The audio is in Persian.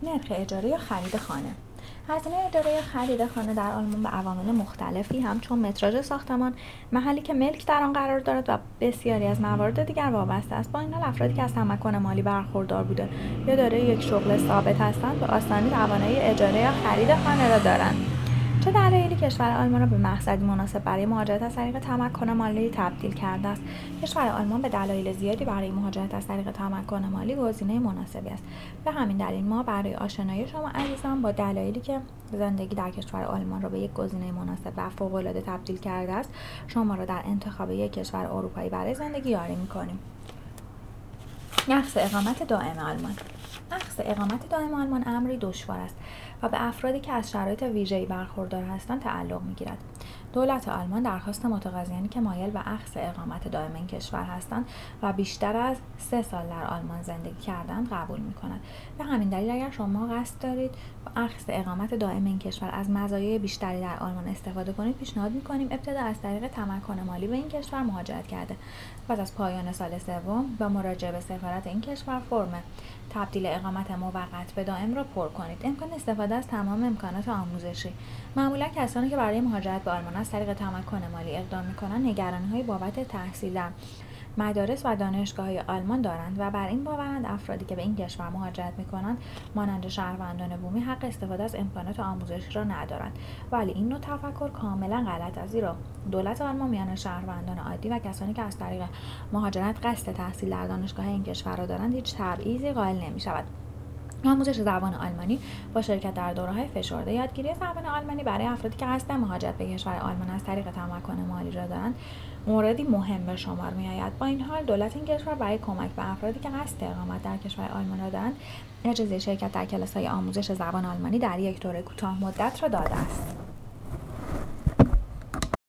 نرخ اجاره یا خرید خانه. هزینه اجاره یا خرید خانه در آلمان به عوامل مختلفی همچون متراژ ساختمان، محلی که ملک در آن قرار دارد و بسیاری از موارد دیگر وابسته است. با این حال افرادی که از تمکن مالی برخوردار بوده یا دارای یک شغل ثابت هستند به آسانی توانایی اجاره یا خرید خانه را دارند. چه دلایلی کشور آلمان را به مقصدی مناسب برای مهاجرت از طریق تمکن مالی تبدیل کرده است؟ کشور آلمان به دلایل زیادی برای مهاجرت از طریق تمکن مالی گزینه مناسبی است. به همین دلیل ما برای آشنایی شما عزیزان با دلایلی که زندگی در کشور آلمان را به یک گزینه مناسب و فوق‌العاده تبدیل کرده است، شما را در انتخاب یک کشور اروپایی برای زندگی یاری می‌کنیم. اخذ اقامت دائم آلمان. اخذ اقامت دائم آلمان امری دشوار است و به افرادی که از شرایط ویژه‌ای برخوردار هستند تعلق می‌گیرد. دولت آلمان درخواست متقاضیانی که مایل به اخذ اقامت دائم این کشور هستند و بیشتر از 3 سال در آلمان زندگی کردند قبول می‌کند. به همین دلیل اگر شما قصد دارید با اخذ اقامت دائم این کشور از مزایای بیشتری در آلمان استفاده کنید، پیشنهاد می‌کنیم ابتدا از طریق تمکن مالی به این کشور مهاجرت کرده. پس از پایان سال سوم با مراجعه به سفارت این کشور فرم تبدیل اقامت موقت به دائم را پر کنید. امکان استفاده از تمام امکانات آموزشی. معمولا کسانی که برای مهاجرت به آلمان از طریق تمکن مالی اقدام می‌کنند نگرانی‌های بابت تحصیل در مدارس و دانشگاه‌های آلمان دارند و بر این باورند افرادی که به این کشور مهاجرت می‌کنند مانند شهروندان بومی حق استفاده از امکانات آموزشی را ندارند. ولی این نوع تفکر کاملا غلط است، زیرا دولت آلمان میان شهروندان عادی و کسانی که از طریق مهاجرت قصد تحصیل در دانشگاه این کشور را دارند هیچ تبعیضی قائل نمی‌شود. آموزش زبان آلمانی با شرکت در دوره‌های فشرده. یادگیری زبان آلمانی برای افرادی که قصد مهاجرت به کشور آلمان از طریق تمکن مالی را دارند موردی مهم به شمار می‌آید. با این حال دولت این کشور برای کمک به افرادی که قصد اقامت در کشور آلمان را دارند اجازه شرکت در کلاس‌های آموزش زبان آلمانی در یک دوره کوتاه مدت را داده است.